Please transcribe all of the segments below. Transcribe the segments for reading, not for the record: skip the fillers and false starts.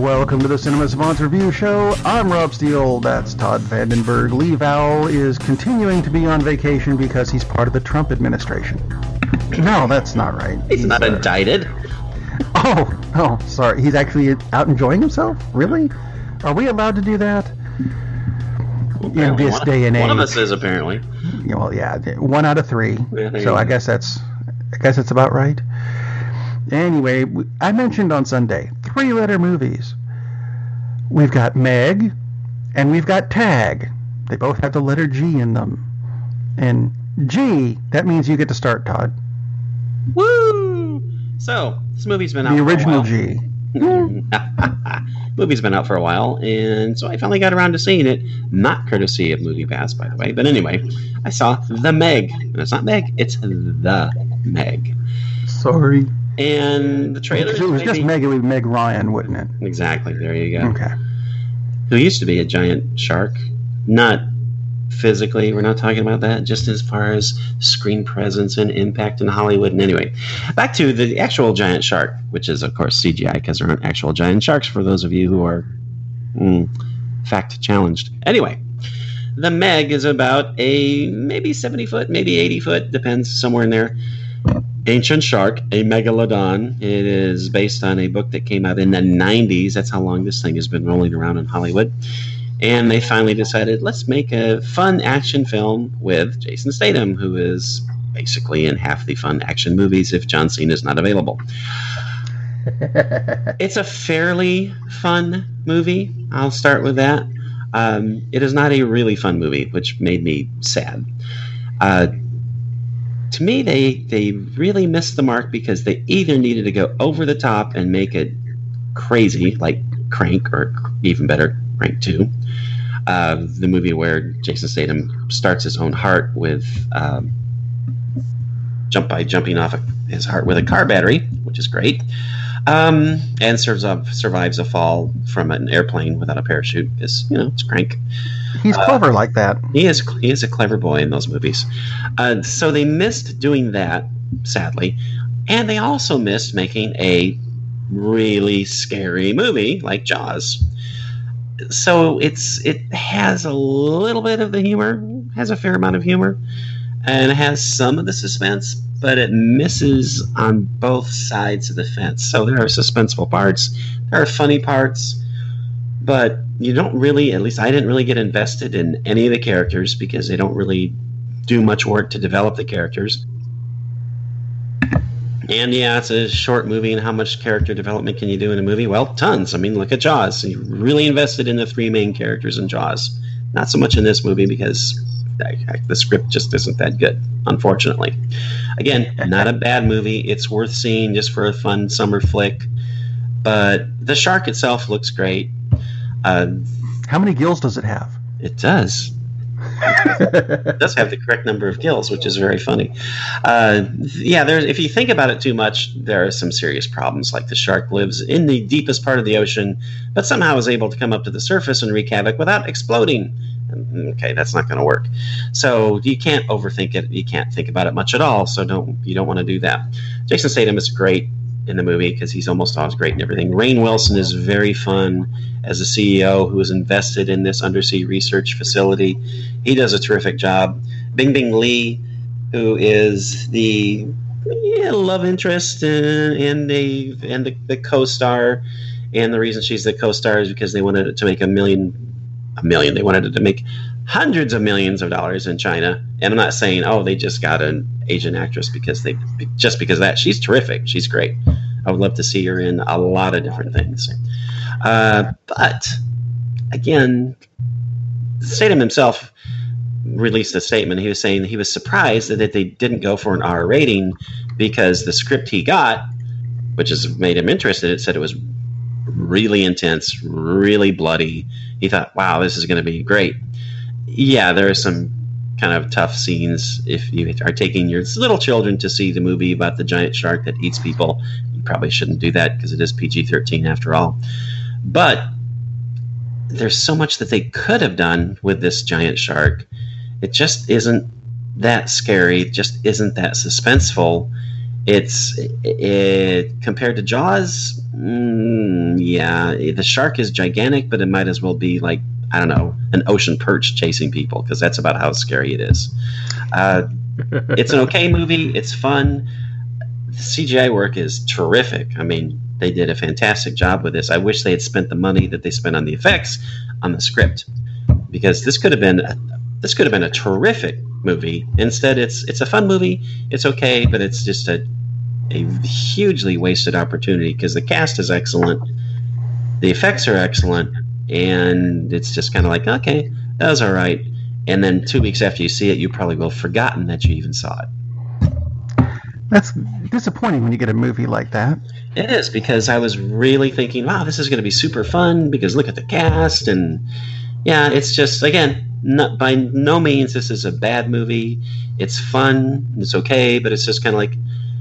Welcome to the Cinema Savants Review Show. I'm Rob Steele. That's Todd Vandenberg. Lee Vowell is continuing to be on vacation because he's part of the Trump administration. No, that's not right. He's not indicted. Oh, sorry. He's actually out enjoying himself? Really? Are we allowed to do that? In this day and age. One of us is, apparently. Well, yeah, 1 out of 3. Yeah, so I guess it's about right. Anyway, I mentioned on Sunday 3-letter movies. We've got Meg and we've got Tag. They both have the letter G in them. And G, that means you get to start, Todd. Woo! So, this movie's been out the for a while. The original G. Movie's been out for a while, and so I finally got around to seeing it. Not courtesy of MoviePass, by the way. But anyway, I saw The Meg. And it's not Meg, it's The Meg. Sorry. And the trailer. If it was just Meg, it would be Meg Ryan, wouldn't it? Exactly. There you go. Okay. Who used to be a giant shark. Not physically, we're not talking about that, just as far as screen presence and impact in Hollywood. And anyway, back to the actual giant shark, which is, of course, CGI, because there aren't actual giant sharks for those of you who are fact challenged. Anyway, The Meg is about a maybe 70 foot, maybe 80 foot, depends, somewhere in there, ancient shark, a megalodon. It is based on a book that came out in the 90s. That's how long this thing has been rolling around in Hollywood. And they finally decided, let's make a fun action film with Jason Statham, who is basically in half the fun action movies if John Cena is not available. It's a fairly fun movie. I'll start with that. It is not a really fun movie, which made me sad. To me, they really missed the mark because they either needed to go over the top and make it crazy, like Crank, or even better, Crank 2. The movie where Jason Statham starts his own heart with jumping off his heart with a car battery, which is great, and survives a fall from an airplane without a parachute because it's Crank. He's clever like that. He is a clever boy in those movies. So they missed doing that, sadly, and they also missed making a really scary movie like Jaws. So it has a little bit of the humor, has a fair amount of humor, and it has some of the suspense, but it misses on both sides of the fence. So there are suspenseful parts, there are funny parts, but you don't really, at least I didn't really get invested in any of the characters because they don't really do much work to develop the characters. And yeah, it's a short movie, and how much character development can you do in a movie? Well, tons. I mean, look at Jaws. You really invested in the 3 main characters in Jaws. Not so much in this movie because the script just isn't that good, unfortunately. Again, not a bad movie. It's worth seeing just for a fun summer flick. But the shark itself looks great. How many gills does it have? It does. It does have the correct number of gills, which is very funny. If you think about it too much, there are some serious problems. Like the shark lives in the deepest part of the ocean, but somehow is able to come up to the surface and wreak havoc without exploding. Okay, that's not going to work. So you can't overthink it. You can't think about it much at all. So you don't want to do that. Jason Statham is great in the movie because he's almost always great in everything. Rainn Wilson is very fun as a CEO who is invested in this undersea research facility. He does a terrific job. Bingbing Lee, who is the love interest and the co-star, and the reason she's the co-star is because they wanted it to make a million. They wanted it to make hundreds of millions of dollars in China. And I'm not saying, they just got an Asian actress because of that. She's terrific. She's great. I would love to see her in a lot of different things. But again, Statham himself released a statement. He was saying he was surprised that they didn't go for an R rating because the script he got, which has made him interested, it said it was really intense, really bloody. He thought, wow, this is going to be great. Yeah, there are some kind of tough scenes. If you are taking your little children to see the movie about the giant shark that eats people, you probably shouldn't do that because it is PG-13 after all. But there's so much that they could have done with this giant shark. It just isn't that scary. It just isn't that suspenseful. It compared to Jaws, Yeah, the shark is gigantic, but it might as well be like, I don't know, an ocean perch chasing people, because that's about how scary it is. It's an okay movie. It's fun. The CGI work is terrific. I mean, they did a fantastic job with this. I wish they had spent the money that they spent on the effects on the script, because this could have been a terrific movie. Instead, it's a fun movie. It's okay, but it's just a hugely wasted opportunity, because the cast is excellent, the effects are excellent, and it's just kind of like, okay, that was all right. And then 2 weeks after you see it, you probably will have forgotten that you even saw it. That's disappointing when you get a movie like that. It is, because I was really thinking, wow, this is going to be super fun, because look at the cast. And yeah, it's just, again, by no means this is a bad movie. It's fun, it's okay, but it's just kind of like,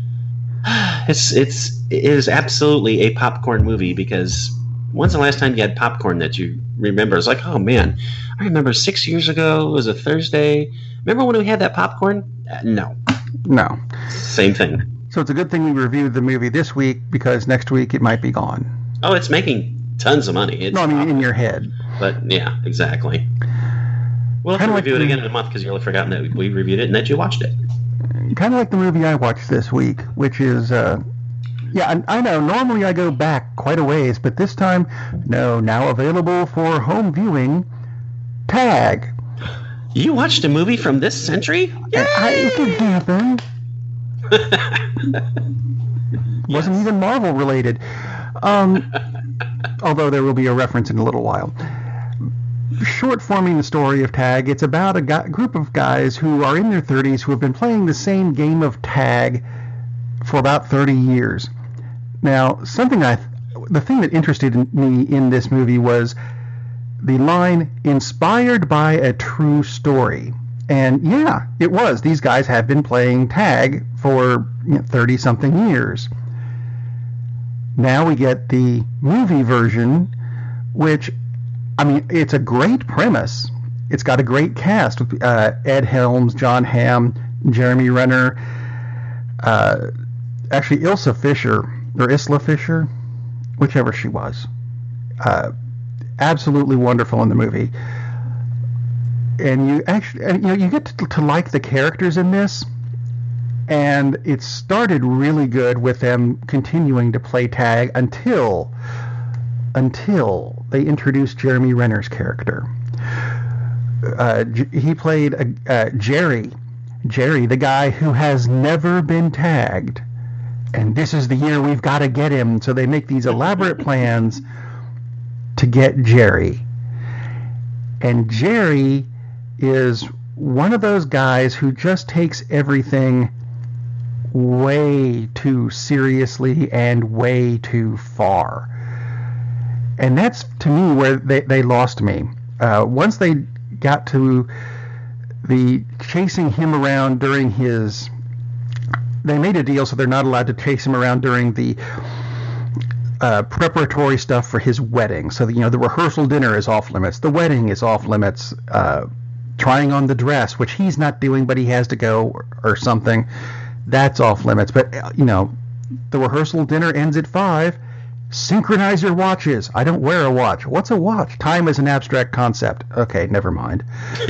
it is absolutely a popcorn movie, because when's the last time you had popcorn that you remember? It's like, oh man, I remember 6 years ago, it was a Thursday. Remember when we had that popcorn? No. Same thing. So it's a good thing we reviewed the movie this week, because next week it might be gone. Oh, it's making tons of money. No, I mean in your head. But yeah, exactly. We'll have to review it again in a month, because you'll have forgotten that we reviewed it and that you watched it. Kind of like the movie I watched this week, which is, yeah, I know, normally I go back quite a ways, but this time, no, now available for home viewing, Tag. You watched a movie from this century? It can happen. Wasn't even Marvel related. Although there will be a reference in a little while. Short forming the story of Tag, it's about a group of guys who are in their 30s who have been playing the same game of tag for about 30 years. Now, the thing that interested me in this movie was the line, inspired by a true story. And yeah, it was. These guys have been playing tag for 30-something years. Now we get the movie version, which, I mean, it's a great premise. It's got a great cast with Ed Helms, John Hamm, Jeremy Renner, actually Isla Fisher, whichever she was. Absolutely wonderful in the movie. And you get to like the characters in this, and it started really good with them continuing to play tag until they introduced Jeremy Renner's character. He played Jerry, the guy who has never been tagged, and this is the year we've got to get him. So they make these elaborate plans to get Jerry, and Jerry is one of those guys who just takes everything way too seriously and way too far. And that's, to me, where they lost me. Once they got to the chasing him around during his... They made a deal so they're not allowed to chase him around during the preparatory stuff for his wedding. So, the rehearsal dinner is off limits. The wedding is off limits. Trying on the dress, which he's not doing, but he has to go or something, that's off limits. But, the rehearsal dinner ends at 5. Synchronize your watches. I don't wear a watch. What's a watch? Time is an abstract concept. Okay, never mind.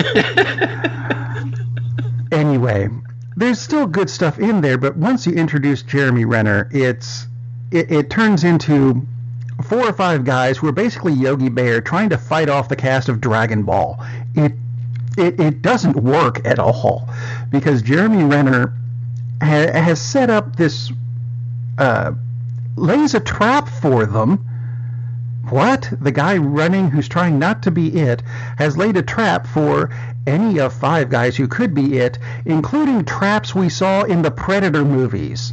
Anyway, there's still good stuff in there, but once you introduce Jeremy Renner, it turns into 4 or 5 guys who are basically Yogi Bear trying to fight off the cast of Dragon Ball. It doesn't work at all, because Jeremy Renner has set up this, lays a trap for them. What? The guy running who's trying not to be it has laid a trap for any of 5 guys who could be it, including traps we saw in the Predator movies.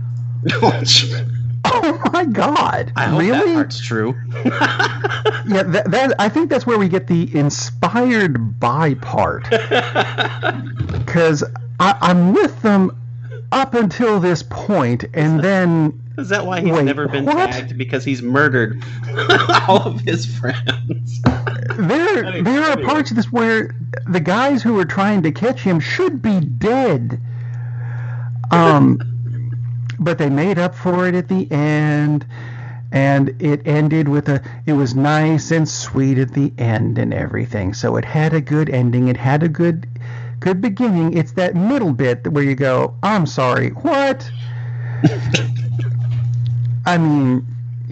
Oh my God! I hope that part's true. Yeah, that I think that's where we get the inspired by part. Because I'm with them up until this point, and then... Is that why he's never been tagged? Because he's murdered all of his friends. There are parts of this where the guys who are trying to catch him should be dead. But they made up for it at the end, And it ended with it was nice and sweet at the end and everything. So it had a good ending. It had a good beginning. It's that middle bit where you go, I'm sorry, what? I mean,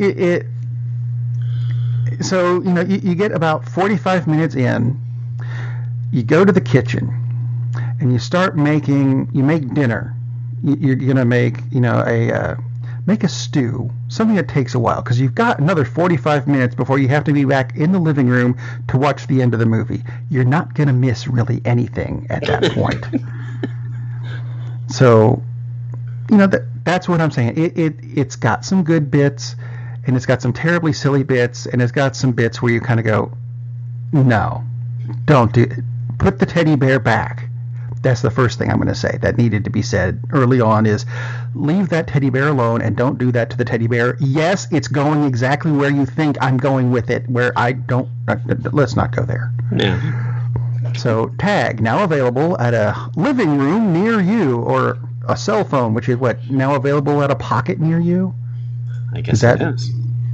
so, you get about 45 minutes in, you go to the kitchen, and you make dinner. You're going to make, make a stew, something that takes a while, because you've got another 45 minutes before you have to be back in the living room to watch the end of the movie. You're not going to miss really anything at that point. So, that's what I'm saying. It's got some good bits, and it's got some terribly silly bits, and it's got some bits where you kind of go, no, don't do it. Put the teddy bear back. That's the first thing I'm going to say that needed to be said early on is leave that teddy bear alone and don't do that to the teddy bear. Yes, it's going exactly where you think I'm going with it, where I don't. Let's not go there. Yeah. So Tag, now available at a living room near you, or a cell phone, which is what, now available at a pocket near you? I guess it is.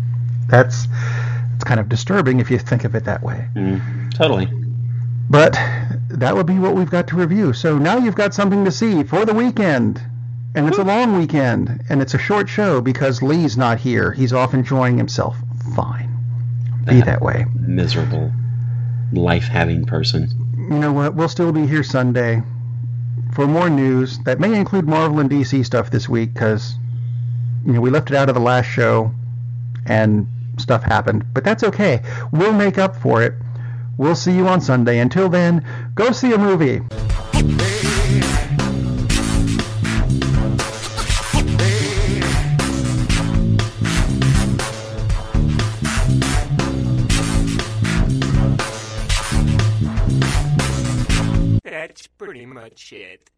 It's kind of disturbing if you think of it that way. Totally. But that would be what we've got to review. So now you've got something to see for the weekend. And it's a long weekend. And it's a short show because Lee's not here. He's off enjoying himself. Fine. Be that way. Miserable, life-having person. You know what? We'll still be here Sunday for more news. That may include Marvel and DC stuff this week because, we left it out of the last show and stuff happened. But that's okay. We'll make up for it. We'll see you on Sunday. Until then, go see a movie. That's pretty much it.